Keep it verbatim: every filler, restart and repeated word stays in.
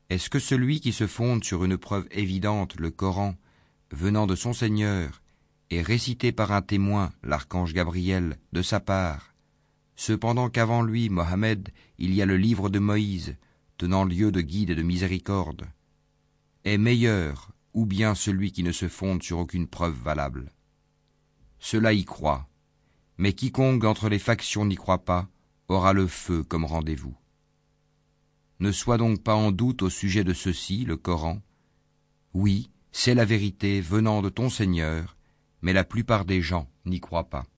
Est-ce que celui qui se fonde sur une preuve évidente, le Coran, venant de son Seigneur, et récité par un témoin, l'archange Gabriel, de sa part, cependant qu'avant lui, Mohammed, il y a le livre de Moïse, tenant lieu de guide et de miséricorde, est meilleur, ou bien celui qui ne se fonde sur aucune preuve valable? Cela y croit, mais quiconque d'entre les factions n'y croit pas, aura le feu comme rendez-vous. Ne sois donc pas en doute au sujet de ceci, le Coran. Oui, c'est la vérité venant de ton Seigneur, mais la plupart des gens n'y croient pas.